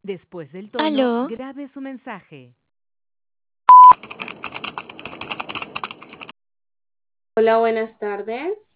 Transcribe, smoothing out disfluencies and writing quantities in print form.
Después del tono, ¿Aló? grabe su mensaje. Hola, buenas tardes.